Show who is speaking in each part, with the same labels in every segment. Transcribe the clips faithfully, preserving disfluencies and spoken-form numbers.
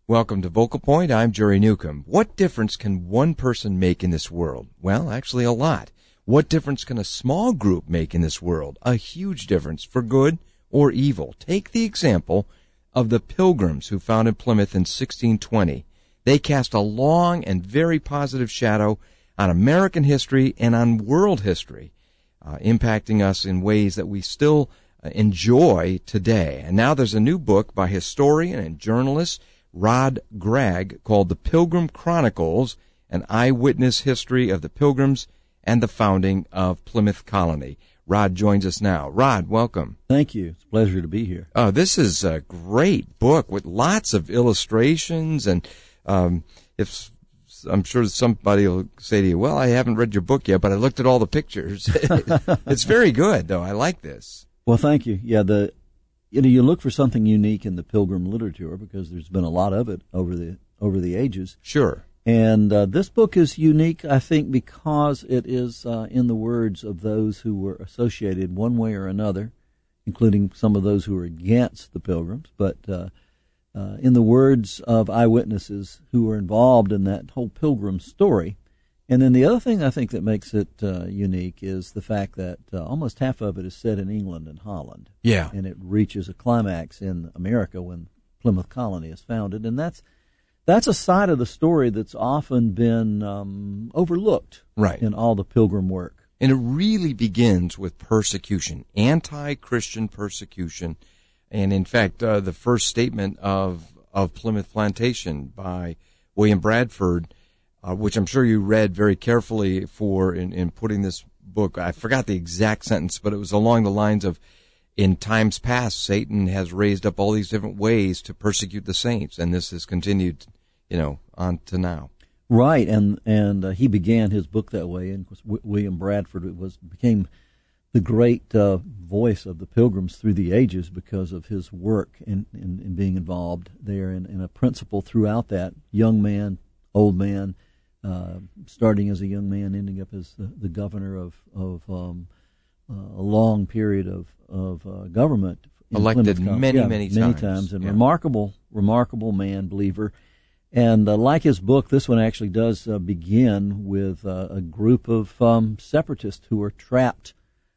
Speaker 1: Welcome to Vocal Point. I'm Jerry Newcomb. What difference can one person make in this world? Well, actually a lot. What difference can a small group make in this world? A huge difference, for good or evil. Take the example of the Pilgrims who founded Plymouth in sixteen twenty. They cast a long and very positive shadow on American history and on world history, uh, impacting us in ways that we still uh, enjoy today. And now there's a new book by historian and journalist Rod Gregg called The Pilgrim Chronicles, an eyewitness history of the Pilgrims and the founding of Plymouth Colony. Rod joins us now. Rod, welcome.
Speaker 2: Thank you. It's a pleasure to be here.
Speaker 1: Oh, this is a great book with lots of illustrations, and um, if I'm sure somebody will say to you, well, I haven't read your book yet, but I looked at all the pictures. It's very good, though. I like this.
Speaker 2: Well, thank you. Yeah, the you know, you look for something unique in the Pilgrim literature because there's been a lot of it over the over the ages.
Speaker 1: Sure.
Speaker 2: And uh, this book is unique, I think, because it is uh, in the words of those who were associated one way or another, including some of those who were against the Pilgrims, but uh, uh, in the words of eyewitnesses who were involved in that whole Pilgrim story. And then the other thing I think that makes it uh, unique is the fact that uh, almost half of it is set in England and Holland.
Speaker 1: Yeah.
Speaker 2: And it reaches a climax in America when Plymouth Colony is founded. And that's that's a side of the story that's often been um, overlooked
Speaker 1: right.
Speaker 2: in all the Pilgrim work.
Speaker 1: And it really begins with persecution, anti-Christian persecution. And in fact, uh, the first statement of, of Plymouth Plantation by William Bradford, Uh, which I'm sure you read very carefully for in, in putting this book. I forgot the exact sentence, but it was along the lines of, in times past, Satan has raised up all these different ways to persecute the saints, and this has continued, you know, on to now.
Speaker 2: Right, and and uh, he began his book that way, and w- William Bradford was became the great uh, voice of the Pilgrims through the ages because of his work in, in, in being involved there, and, and a principle throughout that, young man, old man, Uh, starting as a young man, ending up as the, the governor of of um, uh, a long period of of uh, government,
Speaker 1: elected many,
Speaker 2: yeah,
Speaker 1: many
Speaker 2: many
Speaker 1: times,
Speaker 2: times, and
Speaker 1: yeah.
Speaker 2: remarkable, remarkable man, believer, and uh, like his book, this one actually does uh, begin with uh, a group of um, separatists who are trapped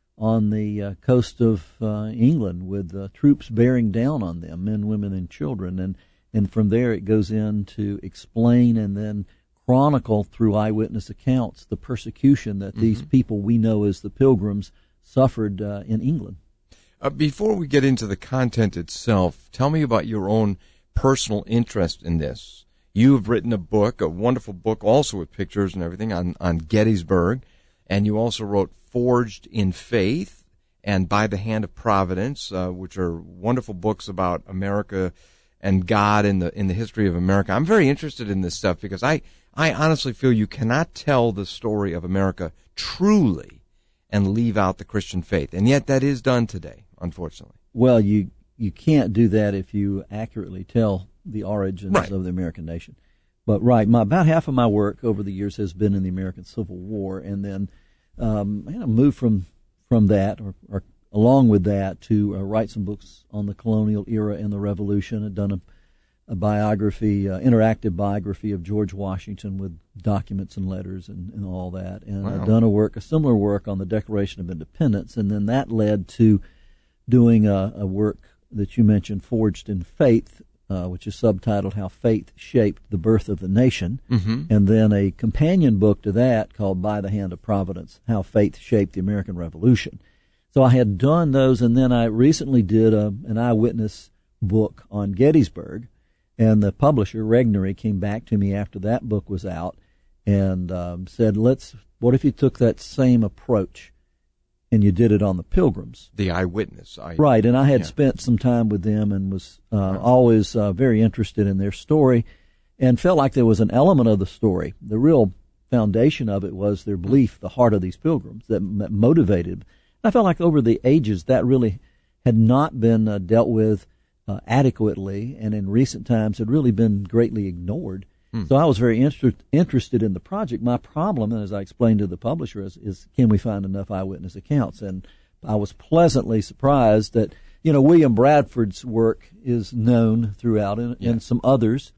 Speaker 2: on the uh, coast of uh, England with uh, troops bearing down on them, men, women, and children, and and from there it goes in to explain and then chronicle through eyewitness accounts the persecution that mm-hmm. these people we know as the Pilgrims suffered uh, in England.
Speaker 1: Uh, before we get into the content itself, tell me about your own personal interest in this. You have written a book, a wonderful book, also with pictures and everything, on, on Gettysburg, and you also wrote Forged in Faith and By the Hand of Providence, uh, which are wonderful books about America and God in the in the history of America. I'm very interested in this stuff because I I honestly feel you cannot tell the story of America truly and leave out the Christian faith. And yet that is done today, unfortunately.
Speaker 2: Well, you you can't do that if you accurately tell the origins
Speaker 1: right.
Speaker 2: of the American nation. But, right, my, about half of my work over the years has been in the American Civil War, and then um, I kind of moved from, from that, or, or along with that, to uh, write some books on the colonial era and the Revolution. I've done a a biography, uh, interactive biography of George Washington with documents and letters and, and all that. And
Speaker 1: wow.
Speaker 2: I've done a work, a similar work on the Declaration of Independence, and then that led to doing a, a work that you mentioned, Forged in Faith, uh, which is subtitled How Faith Shaped the Birth of the Nation,
Speaker 1: mm-hmm.
Speaker 2: and then a companion book to that called By the Hand of Providence, How Faith Shaped the American Revolution. So I had done those, and then I recently did a, an eyewitness book on Gettysburg. And the publisher, Regnery, came back to me after that book was out and um, said, "Let's. What if you took that same approach and you did it on the Pilgrims?"
Speaker 1: The eyewitness. I,
Speaker 2: right, and I had
Speaker 1: yeah.
Speaker 2: spent some time with them and was uh,
Speaker 1: right.
Speaker 2: always uh, very interested in their story and felt like there was an element of the story. The real foundation of it was their belief, the heart of these Pilgrims, that, that motivated. I felt like over the ages that really had not been uh, dealt with Uh, adequately, and in recent times had really been greatly ignored. Hmm. So I was very inter- interested in the project. My problem, as I explained to the publisher, is, is can we find enough eyewitness accounts? And I was pleasantly surprised that, you know, William Bradford's work is known throughout, and,
Speaker 1: yeah.
Speaker 2: and some others.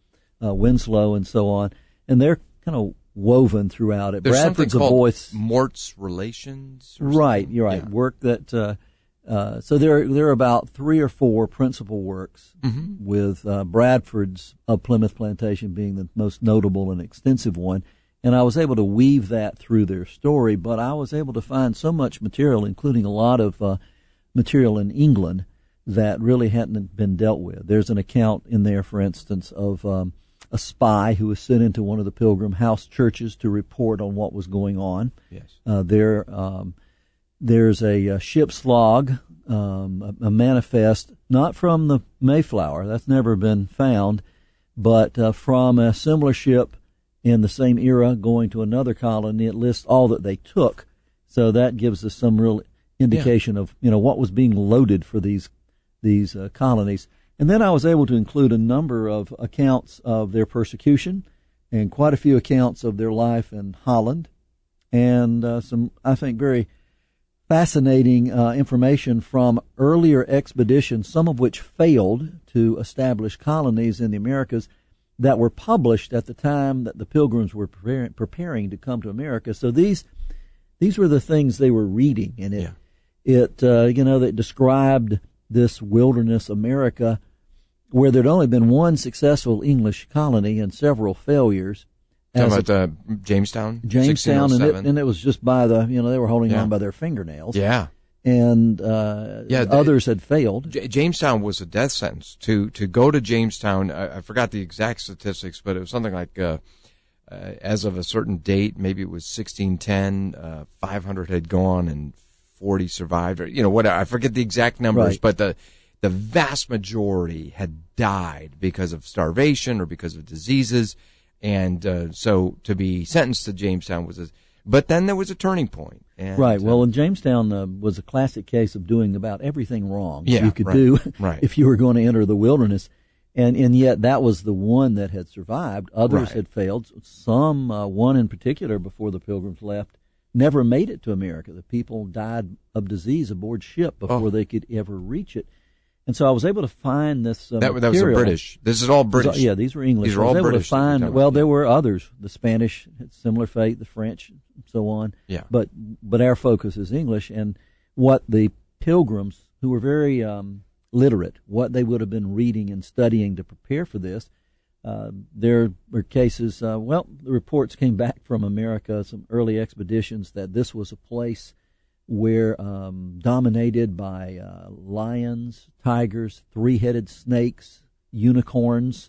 Speaker 2: uh, Winslow, and so on, and they're kind of woven throughout it.
Speaker 1: There's
Speaker 2: Bradford's
Speaker 1: something
Speaker 2: a
Speaker 1: called
Speaker 2: voice,
Speaker 1: Mort's Relations. Or
Speaker 2: right?
Speaker 1: something?
Speaker 2: You're right.
Speaker 1: Yeah.
Speaker 2: Work that. Uh, uh, so there, there are about three or four principal works,
Speaker 1: Mm-hmm.
Speaker 2: with uh, Bradford's of Plymouth Plantation being the most notable and extensive one. And I was able to weave that through their story, but I was able to find so much material, including a lot of uh, material in England, that really hadn't been dealt with. There's an account in there, for instance, of um, a spy who was sent into one of the Pilgrim house churches to report on what was going on.
Speaker 1: Yes.
Speaker 2: Uh, there, um, there's a, a ship's log, um, a, a manifest, not from the Mayflower, that's never been found, but uh, from a similar ship in the same era going to another colony. It lists all that they took, so that gives us some real indication yeah. of, you know, what was being loaded for these these uh, colonies. And then I was able to include a number of accounts of their persecution and quite a few accounts of their life in Holland, and uh, some, I think, very fascinating uh, information from earlier expeditions, some of which failed to establish colonies in the Americas, that were published at the time that the Pilgrims were preparing, preparing to come to America. So these these were the things they were reading, and it
Speaker 1: Yeah.
Speaker 2: it uh, you know, that described this wilderness America, where there'd only been one successful English colony and several failures.
Speaker 1: Talking
Speaker 2: As
Speaker 1: about uh, Jamestown?
Speaker 2: Jamestown, and it,
Speaker 1: sixteen oh seven.
Speaker 2: and it was just by the, you know, they were holding
Speaker 1: Yeah.
Speaker 2: on by their fingernails.
Speaker 1: Yeah.
Speaker 2: And uh,
Speaker 1: Yeah, the-
Speaker 2: others had failed.
Speaker 1: J- Jamestown was a death sentence. To to go to Jamestown, I, I forgot the exact statistics, but it was something like, uh, uh, as of a certain date, maybe it was sixteen ten, uh, five hundred had gone and forty survived, or, you know, whatever. I forget the exact numbers,
Speaker 2: Right.
Speaker 1: but the the vast majority had died because of starvation or because of diseases, and uh, so to be sentenced to Jamestown was a, but then there was a turning point. And,
Speaker 2: Right. Well,
Speaker 1: uh,
Speaker 2: and Jamestown uh, was a classic case of doing about everything wrong
Speaker 1: Yeah,
Speaker 2: you could
Speaker 1: right,
Speaker 2: do
Speaker 1: right.
Speaker 2: if you were going to enter the wilderness. And and yet that was the one that had survived. Others
Speaker 1: Right.
Speaker 2: had failed. Some, uh, one in particular, before the Pilgrims left, never made it to America. The people died of disease aboard ship before
Speaker 1: Oh.
Speaker 2: they could ever reach it. And so I was able to find this uh,
Speaker 1: that, that was the
Speaker 2: material.
Speaker 1: British. This is all British.
Speaker 2: Yeah, these were English.
Speaker 1: These are
Speaker 2: I was
Speaker 1: all
Speaker 2: able
Speaker 1: British
Speaker 2: to
Speaker 1: that you're
Speaker 2: find,
Speaker 1: talking
Speaker 2: well,
Speaker 1: about,
Speaker 2: there
Speaker 1: yeah.
Speaker 2: were others. The Spanish had similar fate, the French, and so on.
Speaker 1: Yeah.
Speaker 2: But but our focus is English, and what the Pilgrims, who were very um, literate, what they would have been reading and studying to prepare for this. Uh, there were cases, uh, well, the reports came back from America, some early expeditions, that this was a place where um, dominated by uh, lions, tigers, three-headed snakes, unicorns,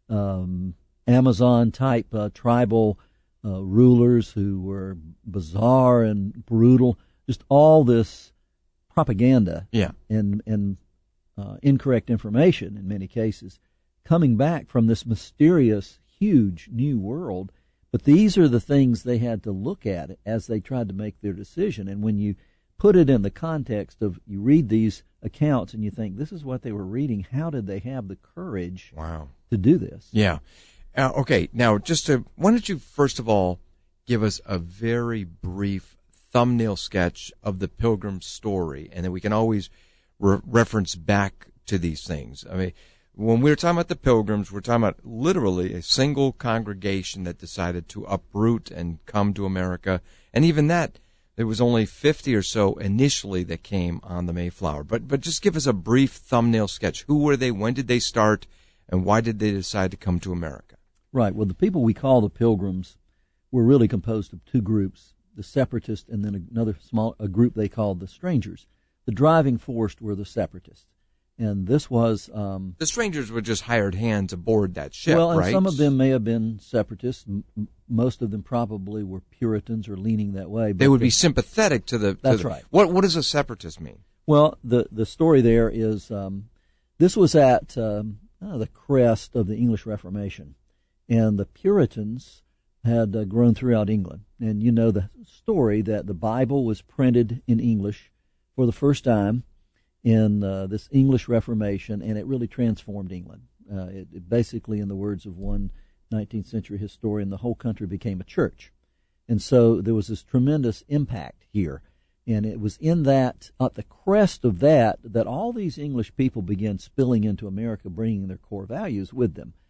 Speaker 2: um, Amazon-type uh, tribal uh, rulers who were bizarre and brutal. Just all this propaganda
Speaker 1: Yeah.
Speaker 2: and and uh, incorrect information in many cases coming back from this mysterious, huge new world. But these are the things they had to look at as they tried to make their decision. And when you put it in the context of, you read these accounts and you think, this is what they were reading, how did they have the courage
Speaker 1: Wow.
Speaker 2: to do this?
Speaker 1: Yeah. Uh, okay. Now, just to, why don't you first of all give us a very brief thumbnail sketch of the Pilgrim story, and then we can always re- reference back to these things. I mean, when we were talking about the Pilgrims, we're talking about literally a single congregation that decided to uproot and come to America. And even that, there was only fifty or so initially that came on the Mayflower. But but just give us a brief thumbnail sketch. Who were they? When did they start? And why did they decide to come to America?
Speaker 2: Right. Well, the people we call the Pilgrims were really composed of two groups, the Separatists and then another small a group they called the Strangers. The driving force were the Separatists. And this was... Um,
Speaker 1: The Strangers were just hired hands aboard that ship,
Speaker 2: well, and
Speaker 1: right?
Speaker 2: some of them may have been Separatists. M- most of them probably were Puritans or leaning that way.
Speaker 1: They
Speaker 2: but
Speaker 1: would
Speaker 2: the-
Speaker 1: be sympathetic to the... to
Speaker 2: That's
Speaker 1: the-
Speaker 2: right.
Speaker 1: What What does a separatist mean?
Speaker 2: Well, the the story there is um, this was at um, uh, the crest of the English Reformation, and the Puritans had uh, grown throughout England. And you know the story that the Bible was printed in English for the first time in uh, this English Reformation, and it really transformed England. Uh, it, it basically, in the words of one nineteenth century historian, the whole country became a church. And so there was this tremendous impact here. And it was in that, at the crest of that, that all these English people began spilling into America, bringing their core values with them.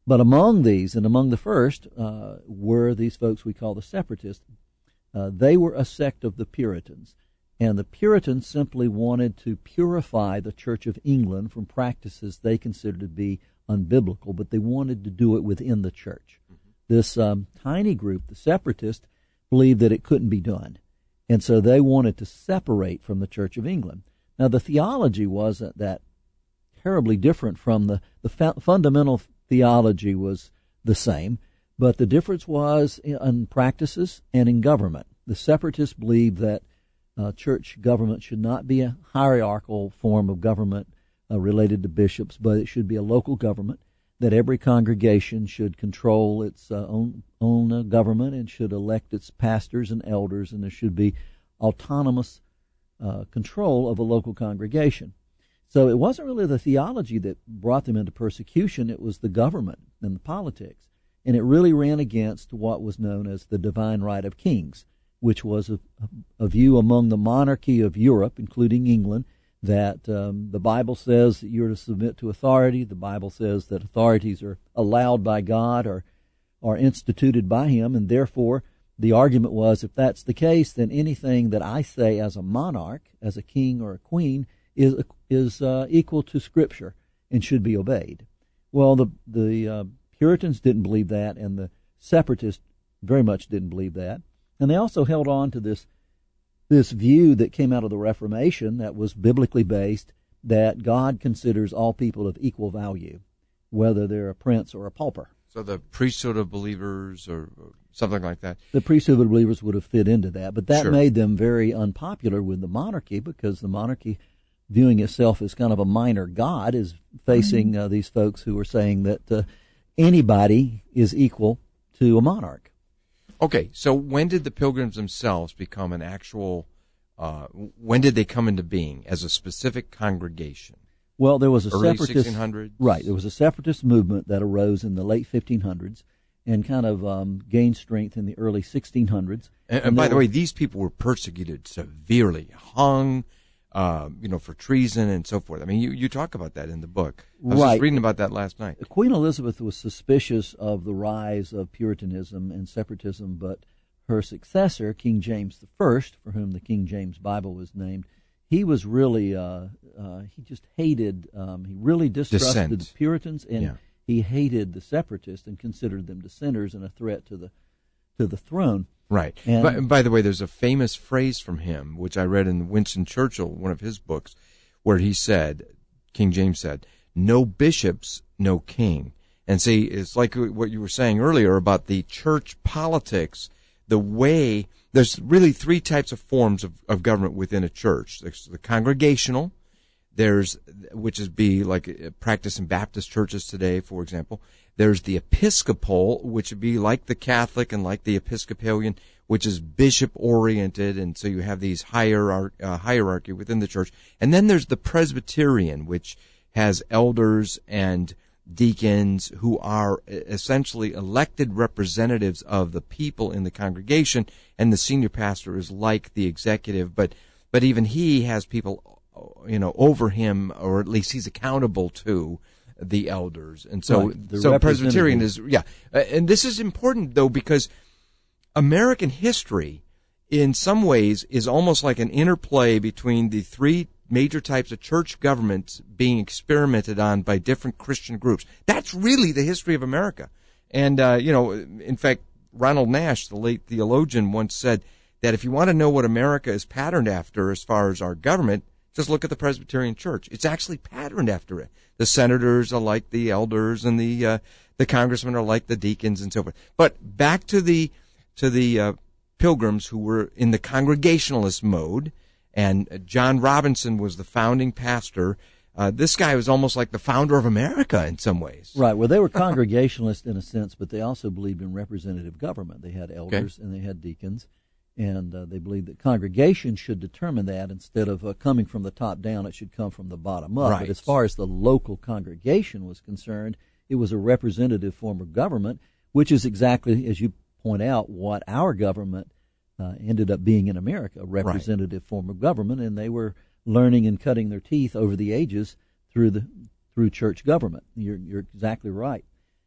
Speaker 2: But among these, and among the first, uh, were these folks we call the Separatists. Uh, they were a sect of the Puritans. And the Puritans simply wanted to purify the Church of England from practices they considered to be unbiblical, but they wanted to do it within the church. Mm-hmm. This um, tiny group, the Separatists, believed that it couldn't be done. And so they wanted to separate from the Church of England. Now, the theology wasn't that terribly different from the, the fa- fundamental theology was the same, but the difference was in practices and in government. The Separatists believed that uh, church government should not be a hierarchical form of government uh, related to bishops, but it should be a local government, that every congregation should control its uh, own, own uh, government and should elect its pastors and elders, and there should be autonomous uh, control of a local congregation. So it wasn't really the theology that brought them into persecution, it was the government and the politics. And it really ran against what was known as the divine right of kings, which was a, a view among the monarchy of Europe, including England, that um, the Bible says that you're to submit to authority. The Bible says that authorities are allowed by God or are instituted by Him, and therefore the argument was, if that's the case, then anything that I say as a monarch, as a king or a queen, is is uh, equal to Scripture and should be obeyed. Well, the the uh, Puritans didn't believe that, and the Separatists very much didn't believe that, and they also held on to this this view that came out of the Reformation that was biblically based, that God considers all people of equal value, whether they're a prince or a pauper.
Speaker 1: So the priesthood of believers or something like that.
Speaker 2: The priesthood of believers would have fit into that, but that
Speaker 1: Sure.
Speaker 2: made them very unpopular with the monarchy, because the monarchy, viewing itself as kind of a minor god, is facing uh, these folks who are saying that uh, anybody is equal to a monarch.
Speaker 1: Okay, so when did the Pilgrims themselves become an actual, uh, when did they come into being as a specific congregation?
Speaker 2: Well, there was a
Speaker 1: Early
Speaker 2: separatist,
Speaker 1: sixteen hundreds?
Speaker 2: Right, there was a separatist movement that arose in the late fifteen hundreds and kind of um, gained strength in the early sixteen hundreds.
Speaker 1: And, and,
Speaker 2: and
Speaker 1: by the
Speaker 2: were,
Speaker 1: way, these people were persecuted severely, hung, uh, you know, for treason and so forth. I mean, you, you talk about that in the book. I was
Speaker 2: right.
Speaker 1: just reading about that last night.
Speaker 2: Queen Elizabeth was suspicious of the rise of Puritanism and separatism, but her successor, King James the First, for whom the King James Bible was named, he was really, uh, uh, he just hated, um, he really distrusted
Speaker 1: Dissent.
Speaker 2: the Puritans, and
Speaker 1: Yeah.
Speaker 2: he hated the separatists and considered them dissenters and a threat to the to the throne.
Speaker 1: Right.
Speaker 2: And,
Speaker 1: by, by the way, there's a famous phrase from him, which I read in Winston Churchill, one of his books, where he said, King James said, "No bishops, no king." And see, it's like what you were saying earlier about the church politics, the way, there's really three types of forms of, of government within a church. There's the congregational, there's, which is be like practice in Baptist churches today, for example. There's the Episcopal, which would be like the Catholic and like the Episcopalian, which is bishop-oriented, and so you have these hierarch- uh, hierarchy within the church. And then there's the Presbyterian, which has elders and deacons who are essentially elected representatives of the people in the congregation, and the senior pastor is like the executive, but but even he has people, you know, over him, or at least he's accountable to the elders. And so,
Speaker 2: right, the
Speaker 1: so Presbyterian is, yeah. Uh, and this is important, though, because American history, in some ways, is almost like an interplay between the three major types of church governments being experimented on by different Christian groups. That's really the history of America. And, uh, you know, in fact, Ronald Nash, the late theologian, once said that if you want to know what America is patterned after as far as our government, just look at the Presbyterian Church. It's actually patterned after it. The senators are like the elders, and the uh, the congressmen are like the deacons, and so forth. But back to the to the uh, Pilgrims, who were in the Congregationalist mode, and John Robinson was the founding pastor. Uh, this guy was almost like the founder of America in some ways.
Speaker 2: Right. Well, they were Congregationalists in a sense, but they also believed in representative government. They had elders
Speaker 1: Okay.
Speaker 2: and they had deacons, and uh, they believed that congregation should determine that instead of uh, coming from the top down. It should come from the bottom up.
Speaker 1: Right.
Speaker 2: But as far as the local congregation was concerned, it was a representative form of government, which is exactly, as you point out, what our government uh, ended up being in America, a representative right. form of government, and they were learning and cutting their teeth over the ages through the through church government. You're you're exactly right.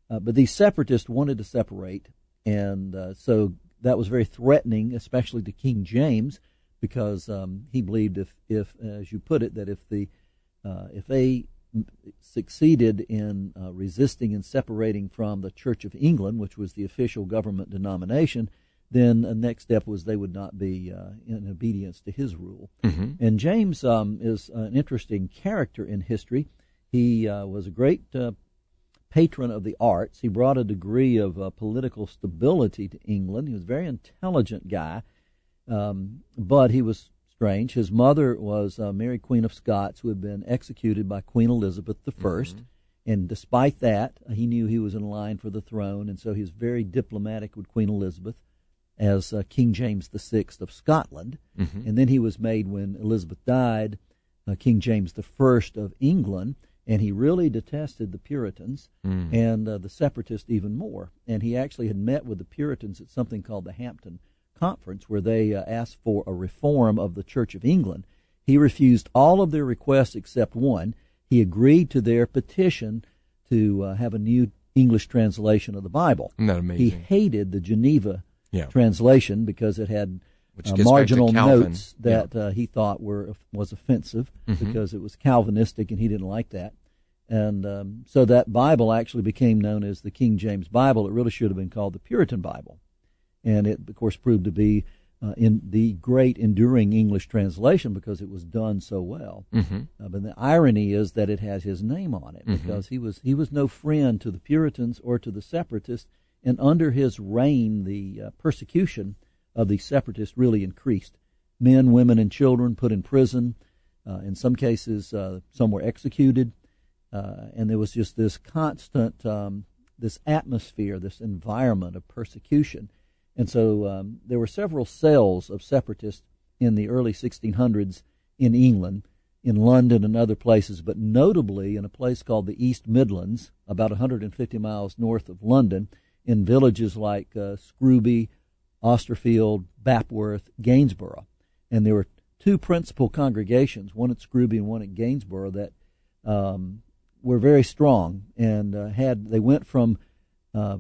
Speaker 2: Uh, but these separatists wanted to separate, and uh, so that was very threatening, especially to King James, because um, he believed if, if, as you put it, that if the uh, if they succeeded in uh, resisting and separating from the Church of England, which was the official government denomination, then the next step was they would not be uh, in obedience to his rule. Mm-hmm. And James um, is an interesting character in history. He uh, was a great uh, patron of the arts. He brought a degree of uh, political stability to England. He was a very intelligent guy, um, but he was strange. His mother was uh, Mary, Queen of Scots, who had been executed by Queen Elizabeth the First. Mm-hmm. And despite that, he knew he was in line for the throne, and so he was very diplomatic with Queen Elizabeth as uh, King James the Sixth of Scotland. Mm-hmm. And then he was made, when Elizabeth died, uh, King James the First of England, and he really detested the Puritans mm. and uh, the separatists even more. And he actually had met with the Puritans at something called the Hampton Conference, where they uh, asked for a reform of the Church of England. He refused all of their requests except one. He agreed to their petition to uh, have a new English translation of the Bible.
Speaker 1: Isn't that amazing?
Speaker 2: He hated the Geneva yeah. translation because it had
Speaker 1: Which
Speaker 2: uh, marginal notes
Speaker 1: yeah.
Speaker 2: that uh, he thought were was offensive mm-hmm. because it was Calvinistic and he didn't like that. And um, so that Bible actually became known as the King James Bible. It really should have been called the Puritan Bible. And it, of course, proved to be uh, in the great enduring English translation because it was done so well. Mm-hmm. Uh, but the irony is that it has his name on it mm-hmm. because he was he was no friend to the Puritans or to the separatists. And under his reign, the uh, persecution of the separatists really increased. Men, women, and children put in prison. Uh, in some cases, uh, some were executed. Uh, and there was just this constant, um, this atmosphere, this environment of persecution. And so um, there were several cells of separatists in the early sixteen hundreds in England, in London and other places, but notably in a place called the East Midlands, about one hundred fifty miles north of London, in villages like uh, Scrooby, Austerfield, Bapworth, Gainsborough. And there were two principal congregations, one at Scrooby and one at Gainsborough, that um, were very strong and uh, had they went from uh,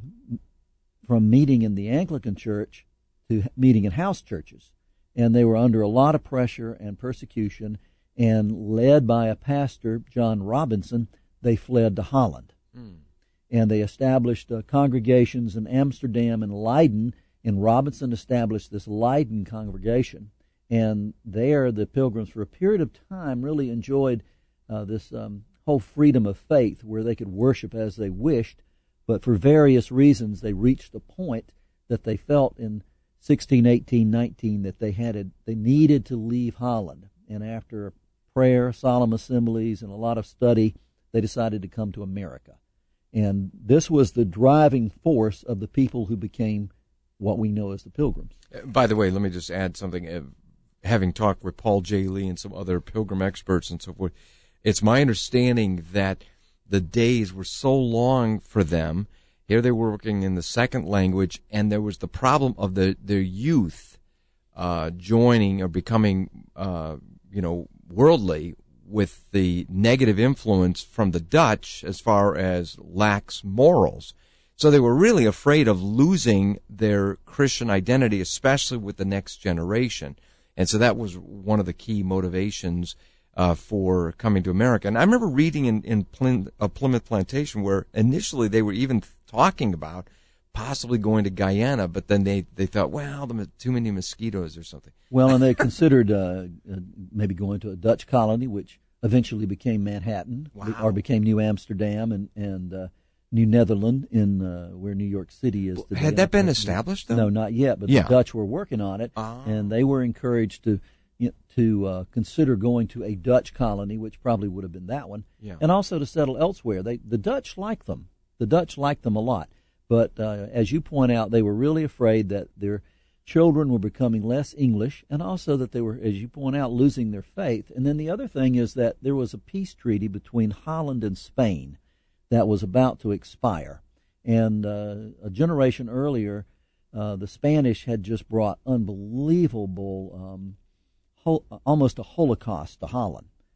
Speaker 2: from meeting in the Anglican Church to meeting in house churches, and they were under a lot of pressure and persecution. And led by a pastor, John Robinson, they fled to Holland, mm. and they established uh, congregations in Amsterdam and Leiden. And Robinson established this Leiden congregation, and there the pilgrims, for a period of time, really enjoyed uh, this um, whole freedom of faith, where they could worship as they wished. But for various reasons, they reached a point that they felt in sixteen, eighteen, nineteen that they had a, they needed to leave Holland. And after prayer, solemn assemblies, and a lot of study, they decided to come to America. And this was the driving force of the people who became what we know as the Pilgrims.
Speaker 1: By the way, let me just add something. Uh, having talked with Paul J. Lee and some other Pilgrim experts and so forth, it's my understanding that the days were so long for them. Here they were working in the second language, and there was the problem of the their youth uh, joining or becoming, uh, you know, worldly with the negative influence from the Dutch as far as lax morals. So they were really afraid of losing their Christian identity, especially with the next generation. And so that was one of the key motivations Uh, for coming to America. And I remember reading in, in Plymouth, uh, Plymouth Plantation where initially they were even talking about possibly going to Guyana, but then they, they thought, well, the, too many mosquitoes or something.
Speaker 2: Well, and they considered uh, uh, maybe going to a Dutch colony, which eventually became Manhattan,
Speaker 1: wow.
Speaker 2: or became New Amsterdam and, and uh, New Netherland, in uh, where New York City is today.
Speaker 1: Had that been established, though?
Speaker 2: No, not yet, but
Speaker 1: yeah.
Speaker 2: the Dutch were working on it,
Speaker 1: oh.
Speaker 2: and they were encouraged to You know, to uh, consider going to a Dutch colony, which probably would have been that one,
Speaker 1: yeah.
Speaker 2: and also to settle elsewhere. They, the Dutch liked them. The Dutch liked them a lot. But uh, as you point out, they were really afraid that their children were becoming less English, and also that they were, as you point out, losing their faith. And then the other thing is that there was a peace treaty between Holland and Spain that was about to expire. And uh, a generation earlier, uh, the Spanish had just brought unbelievable um almost a Holocaust to Holland.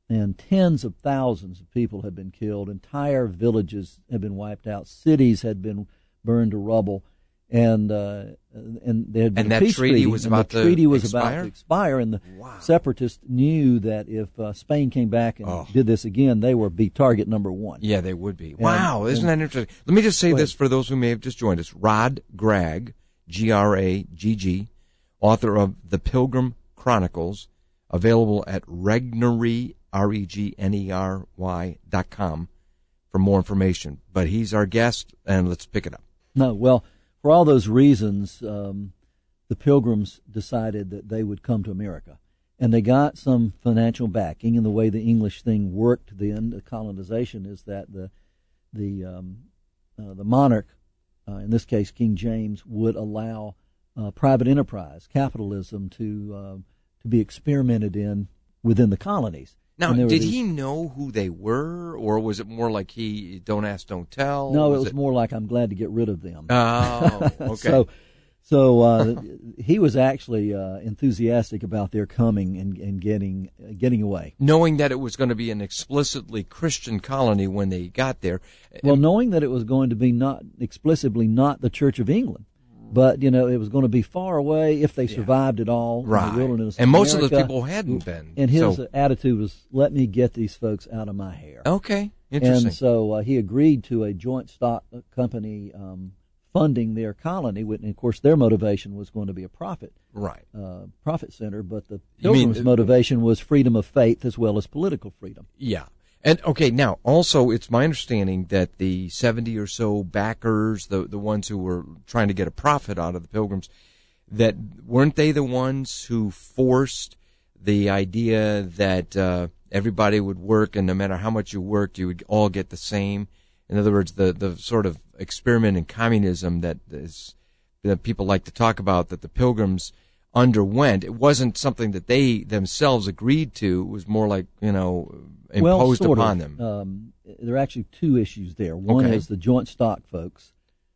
Speaker 2: and tens of thousands of people had been killed. Entire villages had been wiped out. Cities had been burned to rubble, and uh, and there had been
Speaker 1: and
Speaker 2: a
Speaker 1: that
Speaker 2: peace
Speaker 1: treaty,
Speaker 2: treaty
Speaker 1: was
Speaker 2: and
Speaker 1: about
Speaker 2: the
Speaker 1: to
Speaker 2: treaty was
Speaker 1: expire?
Speaker 2: about to expire, and the
Speaker 1: Wow.
Speaker 2: separatists knew that if uh, Spain came back and
Speaker 1: Oh.
Speaker 2: did this again, they would be target number one.
Speaker 1: Yeah, they would be.
Speaker 2: And-
Speaker 1: Wow, isn't
Speaker 2: and-
Speaker 1: that interesting? Let me just say
Speaker 2: Go
Speaker 1: this
Speaker 2: ahead.
Speaker 1: for those who may have just joined us. Rod Gragg, G R A G G, author of The Pilgrim Chronicles, available at Regnery, R E G N E R Y dot com for more information. But he's our guest, and let's pick it up.
Speaker 2: No, well, for all those reasons, um, the Pilgrims decided that they would come to America. And they got some financial backing, and the way the English thing worked then, the colonization, is that the the um, uh, the monarch, uh, in this case King James, would allow uh, private enterprise, capitalism, to uh, to be experimented in within the colonies.
Speaker 1: Now,
Speaker 2: And there were
Speaker 1: did
Speaker 2: these-
Speaker 1: he know who they were, or was it more like he, don't ask, don't tell?
Speaker 2: No, it was more like, I'm glad to get rid of them.
Speaker 1: Oh, okay.
Speaker 2: so, so uh, he was actually uh, enthusiastic about their coming and, and getting uh, getting away.
Speaker 1: Knowing that it was going to be an explicitly Christian colony when they got there.
Speaker 2: Well, knowing that it was going to be not explicitly not the Church of England, but you know it was going to be far away if they survived at all
Speaker 1: Right.
Speaker 2: in the wilderness.
Speaker 1: And
Speaker 2: of
Speaker 1: most of those
Speaker 2: America.
Speaker 1: people hadn't been.
Speaker 2: And his
Speaker 1: So-
Speaker 2: attitude was, "Let me get these folks out of my hair."
Speaker 1: Okay, interesting.
Speaker 2: And so uh, he agreed to a joint stock company um, funding their colony. And of course, their motivation was going to be a profit,
Speaker 1: right.
Speaker 2: uh, profit center. But the
Speaker 1: You mean-
Speaker 2: Pilgrims' motivation was freedom of faith as well as political freedom.
Speaker 1: Yeah. And okay, now also it's my understanding that the seventy or so backers, the the ones who were trying to get a profit out of the Pilgrims, that weren't they the ones who forced the idea that uh, everybody would work, and no matter how much you worked, you would all get the same. In other words, the the sort of experiment in communism that is that people like to talk about, that the Pilgrims underwent. It wasn't something that they themselves agreed to. It was more like, you know, imposed
Speaker 2: well, sort
Speaker 1: upon
Speaker 2: of.
Speaker 1: them.
Speaker 2: Um, there are actually two issues there. One
Speaker 1: Okay.
Speaker 2: is the joint stock folks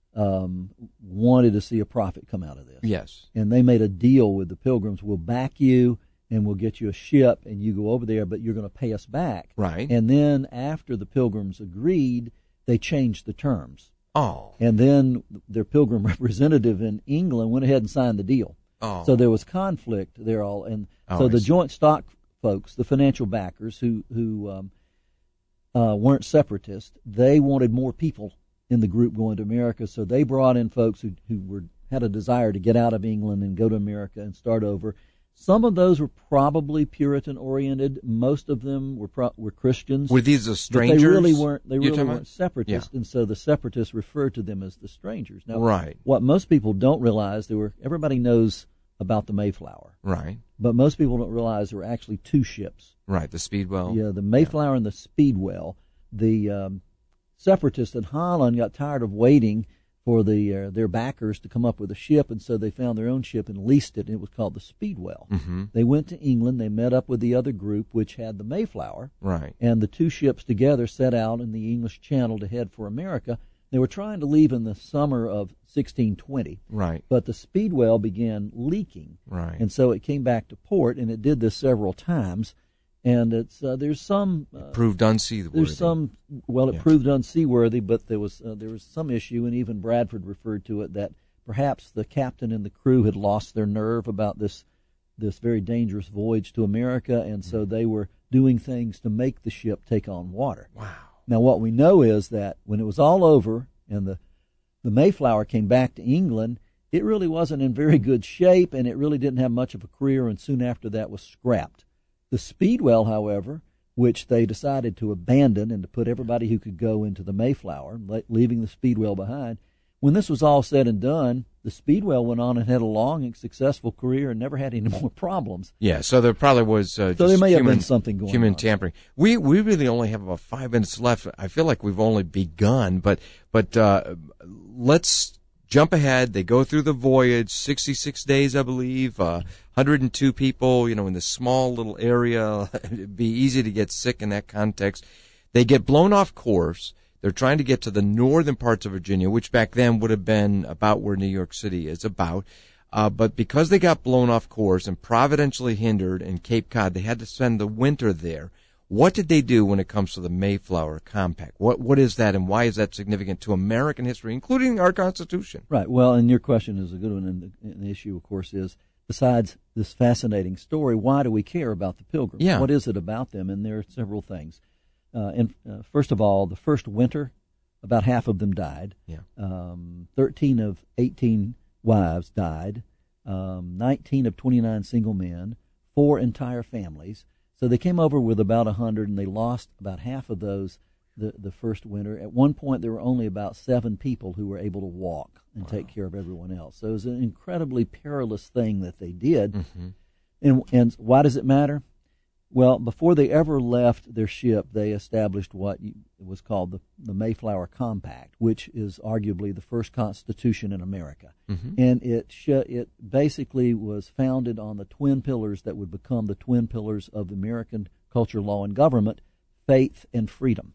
Speaker 2: um, wanted to see a profit come out of this.
Speaker 1: Yes.
Speaker 2: And they made a deal with the Pilgrims. We'll back you, and we'll get you a ship, and you go over there, but you're going to pay us back.
Speaker 1: Right.
Speaker 2: And then after the Pilgrims agreed, they changed the terms.
Speaker 1: Oh.
Speaker 2: And then their Pilgrim representative in England went ahead and signed the deal.
Speaker 1: Oh.
Speaker 2: So there was conflict there all, and
Speaker 1: Oh,
Speaker 2: so
Speaker 1: I
Speaker 2: the
Speaker 1: see.
Speaker 2: joint stock folks, the financial backers who who um, uh, weren't separatists, they wanted more people in the group going to America. So they brought in folks who who were had a desire to get out of England and go to America and start over. Some of those were probably Puritan oriented. Most of them were pro- were Christians.
Speaker 1: Were these the strangers?
Speaker 2: But they really weren't. They
Speaker 1: you're
Speaker 2: really
Speaker 1: talking
Speaker 2: weren't
Speaker 1: about?
Speaker 2: separatists, and so the separatists referred to them as the strangers. Now,
Speaker 1: Right.
Speaker 2: what most people don't realize, there were everybody knows about the Mayflower,
Speaker 1: Right.
Speaker 2: but most people don't realize there were actually two ships.
Speaker 1: Right. The Speedwell.
Speaker 2: Yeah, the Mayflower and the Speedwell. The um, separatists in Holland got tired of waiting for the uh, their backers to come up with a ship, and so they found their own ship and leased it, and it was called the Speedwell.
Speaker 1: Mm-hmm.
Speaker 2: They went to England. They met up with the other group, which had the Mayflower.
Speaker 1: Right.
Speaker 2: And the two ships together set out in the English Channel to head for America. They were trying to leave in the summer of sixteen twenty,
Speaker 1: Right.
Speaker 2: but the Speedwell began leaking,
Speaker 1: Right.
Speaker 2: and so it came back to port, and it did this several times. And it's uh, there's some uh,
Speaker 1: Proved unseaworthy.
Speaker 2: there's some well, it
Speaker 1: Yeah.
Speaker 2: proved unseaworthy, but there was uh, there was some issue, and even Bradford referred to it, that perhaps the captain and the crew had lost their nerve about this this very dangerous voyage to America, and so they were doing things to make the ship take on water.
Speaker 1: Wow.
Speaker 2: Now, what we know is that when it was all over and the the Mayflower came back to England, it really wasn't in very good shape, and it really didn't have much of a career, and soon after that was scrapped. The Speedwell, however, which they decided to abandon and to put everybody who could go into the Mayflower, le- leaving the Speedwell behind, when this was all said and done, the Speedwell went on and had a long and successful career and never had any more problems.
Speaker 1: Yeah, so there probably was uh,
Speaker 2: So
Speaker 1: just
Speaker 2: there may
Speaker 1: human,
Speaker 2: have been something going
Speaker 1: human
Speaker 2: on.
Speaker 1: tampering. We we really only have about five minutes left. I feel like we've only begun, but but uh, let's jump ahead. They go through the voyage, sixty-six days, I believe, uh, one hundred two people, you know, in this small little area. It'd be easy to get sick in that context. They get blown off course. They're trying to get to the northern parts of Virginia, which back then would have been about where New York City is about. Uh, but because they got blown off course and providentially hindered in Cape Cod, they had to spend the winter there. What did they do when it comes to the Mayflower Compact? What What is that, and why is that significant to American history, including our Constitution?
Speaker 2: Right. Well, and your question is a good one, and the, and the issue, of course, is, besides this fascinating story, why do we care about the Pilgrims?
Speaker 1: Yeah.
Speaker 2: What is it about them? And there are several things. Uh, and uh, first of all, the first winter, about half of them died.
Speaker 1: Yeah.
Speaker 2: Um, thirteen of eighteen wives died. Um, nineteen of twenty-nine single men. Four entire families. So they came over with about one hundred, and they lost about half of those the, the first winter. At one point, there were only about seven people who were able to walk and wow. take care of everyone else. So it was an incredibly perilous thing that they did.
Speaker 1: Mm-hmm.
Speaker 2: And, and why does it matter? Well, before they ever left their ship, they established what was called the, the Mayflower Compact, which is arguably the first constitution in America.
Speaker 1: Mm-hmm.
Speaker 2: And it sh- it basically was founded on the twin pillars that would become the twin pillars of the American culture, law, and government, faith and freedom.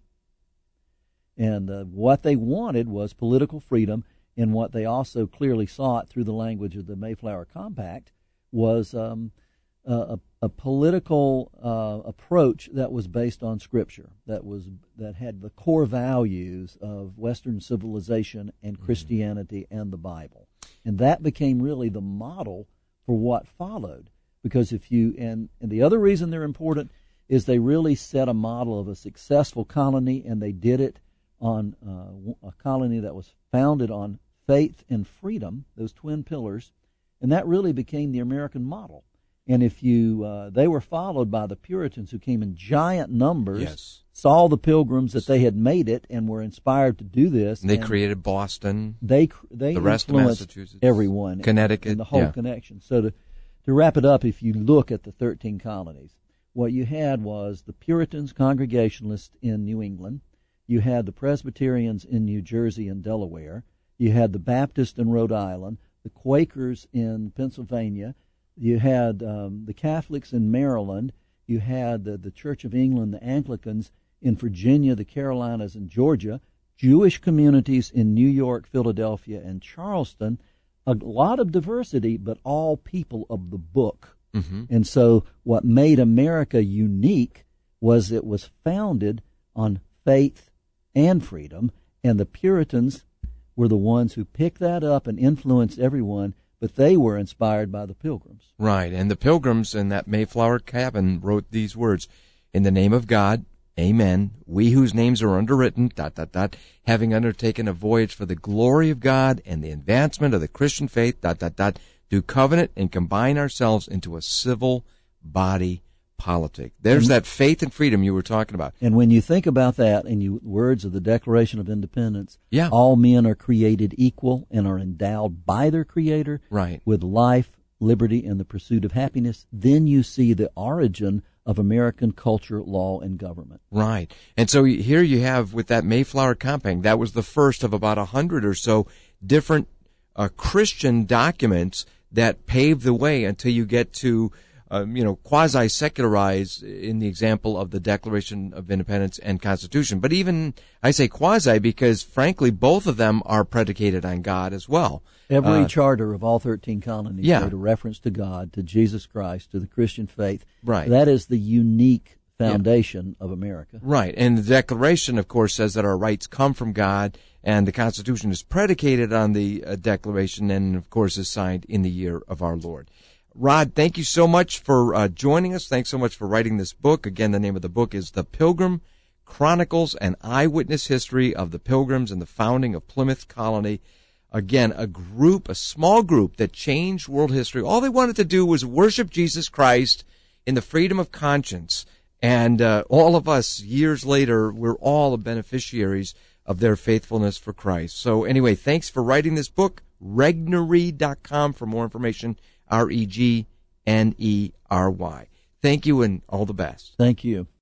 Speaker 2: And uh, what they wanted was political freedom, and what they also clearly sought through the language of the Mayflower Compact was um, a, a political uh, approach that was based on Scripture, that was that had the core values of Western civilization and Christianity mm-hmm. and the Bible, and that became really the model for what followed. Because if you and and the other reason they're important is they really set a model of a successful colony, and they did it on uh, a colony that was founded on faith and freedom, those twin pillars, and that really became the American model. And if you, uh, they were followed by the Puritans, who came in giant numbers,
Speaker 1: yes.
Speaker 2: saw the Pilgrims that they had made it, and were inspired to do this.
Speaker 1: And they
Speaker 2: and
Speaker 1: created Boston.
Speaker 2: They they
Speaker 1: the rest of
Speaker 2: influenced
Speaker 1: Massachusetts,
Speaker 2: everyone,
Speaker 1: Connecticut,
Speaker 2: and the whole
Speaker 1: yeah.
Speaker 2: connection. So to to wrap it up, if you look at the thirteen colonies, what you had was the Puritans, Congregationalists in New England. You had the Presbyterians in New Jersey and Delaware. You had the Baptists in Rhode Island, the Quakers in Pennsylvania. You had um, the Catholics in Maryland. You had the, the Church of England, the Anglicans in Virginia, the Carolinas, and Georgia. Jewish communities in New York, Philadelphia, and Charleston. A lot of diversity, but all people of the book.
Speaker 1: Mm-hmm.
Speaker 2: And so what made America unique was it was founded on faith and freedom, and the Puritans were the ones who picked that up and influenced everyone, but they were inspired by the Pilgrims.
Speaker 1: Right, and the Pilgrims in that Mayflower cabin wrote these words, "In the name of God, amen, we whose names are underwritten, dot, dot, dot, having undertaken a voyage for the glory of God and the advancement of the Christian faith, dot, dot, dot, do covenant and combine ourselves into a civil body politic." There's
Speaker 2: and,
Speaker 1: that faith and freedom you were talking about.
Speaker 2: And when you think about that, in you words of the Declaration of Independence,
Speaker 1: yeah.
Speaker 2: all men are created equal and are endowed by their Creator
Speaker 1: right.
Speaker 2: with life, liberty, and the pursuit of happiness, then you see the origin of American culture, law, and government.
Speaker 1: Right. And so here you have, with that Mayflower Compact, that was the first of about a hundred or so different uh, Christian documents that paved the way until you get to Um, you know, quasi-secularize in the example of the Declaration of Independence and Constitution. But even, I say quasi because, frankly, both of them are predicated on God as well.
Speaker 2: Every
Speaker 1: uh,
Speaker 2: charter of all thirteen colonies
Speaker 1: yeah.
Speaker 2: made a reference to God, to Jesus Christ, to the Christian faith.
Speaker 1: Right.
Speaker 2: That is the unique foundation yeah. of America.
Speaker 1: Right. And the Declaration, of course, says that our rights come from God, and the Constitution is predicated on the uh, Declaration and, of course, is signed in the year of our Lord. Rod, thank you so much for uh, joining us. Thanks so much for writing this book. Again, the name of the book is The Pilgrim Chronicles, an eyewitness history of the Pilgrims and the founding of Plymouth Colony. Again, a group, a small group that changed world history. All they wanted to do was worship Jesus Christ in the freedom of conscience. And uh, all of us, years later, we're all beneficiaries of their faithfulness for Christ. So anyway, thanks for writing this book. Regnery dot com for more information. R E G N E R Y. Thank you and all the best.
Speaker 2: Thank you.